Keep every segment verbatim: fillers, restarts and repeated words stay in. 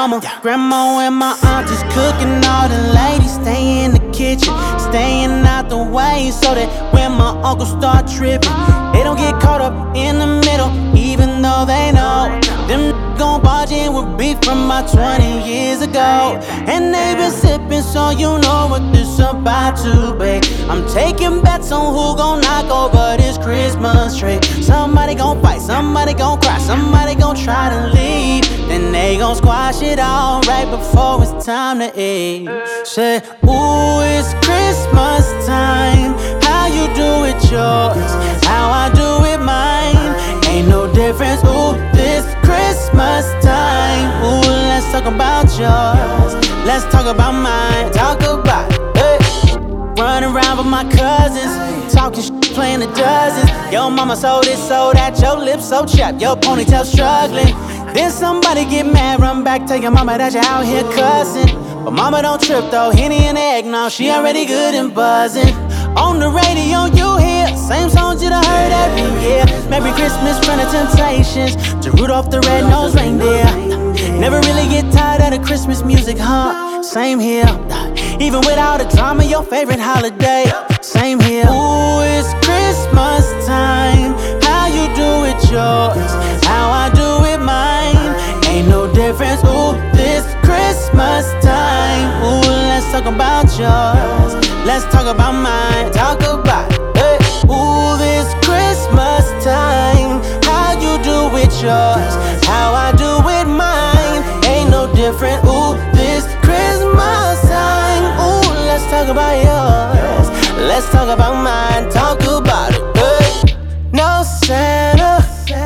mama, yeah. Grandma and my aunties cooking, all the ladies stay in the kitchen, staying out the way so that when my uncle start tripping, they don't get caught up in the middle, even though they know them gon' barge in with beef from about twenty years ago. And they been sipping, so you know what this about to be. I'm taking bets on who gon' knock over this Christmas tree. Somebody gon' fight, somebody gon' cry, somebody gon' try to leave. Then they gon' squash it all right before it's time to eat. Say, ooh, it's Christmas time. How you do it yours, how I do it mine. Ain't no difference, ooh, this Christmas time. Ooh, let's talk about yours, let's talk about mine. Talk about it, hey. Running around with my cousins, talking shit, playing the dozens. Yo mama sold this, sold that, your lips so chapped, your ponytail struggling. Then somebody get mad, run back, tell your mama that you out here cussing. But mama don't trip though, Henny and eggnog, she already good and buzzing. On the radio you hear same songs you done heard every year. Merry Christmas from the Temptations to Rudolph the Red-Nosed Reindeer. Never really get tired of the Christmas music, huh? Same here. Even with all the drama, your favorite holiday. Same here. Ooh, it's Christmas time. How you do it yours, how I do it mine. Ain't no difference, ooh, this Christmas time. Ooh, let's talk about yours, let's talk about mine. Talk about it, hey. Ooh, this Christmas time. How you do it yours, how I do it mine. Ain't no different, ooh, this Christmas time. Ooh, let's talk about yours, let's talk about mine. Talk about it, hey. No Santa,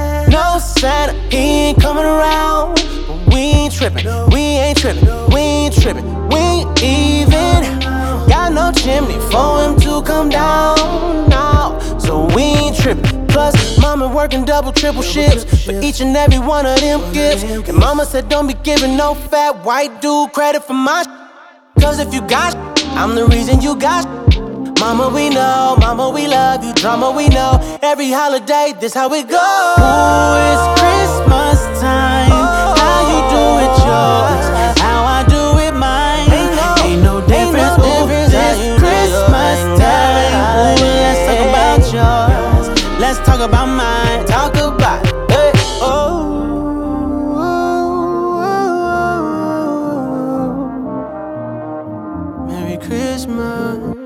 no Santa, he ain't coming around. But we ain't trippin', we ain't trippin', we ain't trippin', we ain't even got no chimney for him to come down now. So we ain't trippin'. Plus, mama working double, triple shifts for each and every one of them gifts. And mama said don't be giving no fat white dude credit for my sh- Cause if you got sh- I'm the reason you got sh- Mama, we know, mama, we love you. Drama, we know, every holiday, this how it goes. Ooh, it's Christmas time. How you do it yours, how I do it mine. Ain't no difference, ooh, this Christmas time. Ooh, let's talk about yours, let's talk about mine. Talk about it, hey. Oh, Merry Christmas.